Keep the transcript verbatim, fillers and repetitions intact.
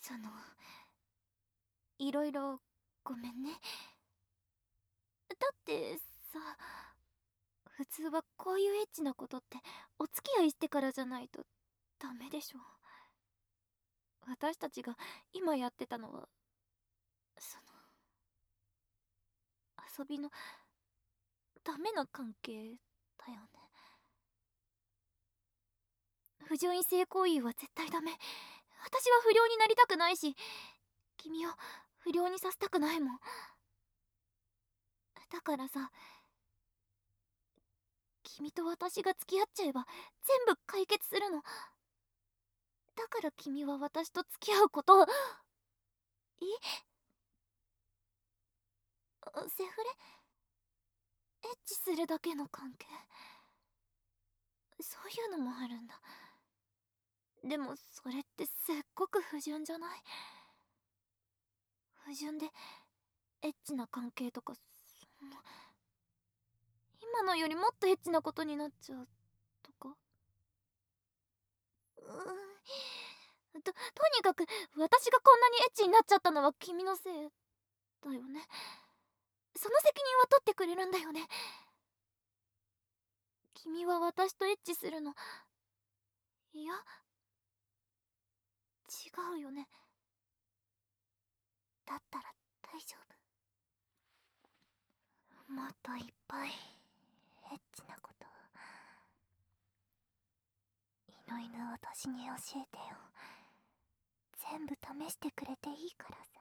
そのいろいろごめんね。だってさ、普通はこういうエッチなことってお付き合いしてからじゃないとダメでしょ。私たちが今やってたのはその遊びのダメな関係だよね。不純異性行為は絶対ダメ。私は不良になりたくないし、君を不良にさせたくないもん。だからさ、君と私が付き合っちゃえば全部解決するの。だから君は私と付き合うことを。え、セフレ、エッチするだけの関係、そういうのもあるんだ。でもそれってすっごく不純じゃない？不純でエッチな関係とか、そんな今のよりもっとエッチなことになっちゃうとか。うーん、ととにかく私がこんなにエッチになっちゃったのは君のせいだよね。その責任は取ってくれるんだよね。君は私とエッチするの、いや、違うよね。だったら大丈夫。もっといっぱいエッチなこといのいぬ私に教えてよ。全部試してくれていいからさ。